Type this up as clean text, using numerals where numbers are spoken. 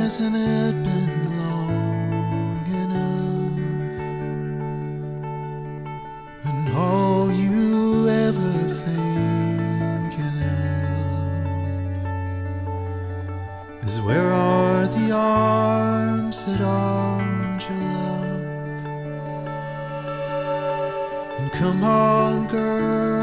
hasn't it been long enough? And all you ever thinking of is where are the arms that armed your love? And come on, girl,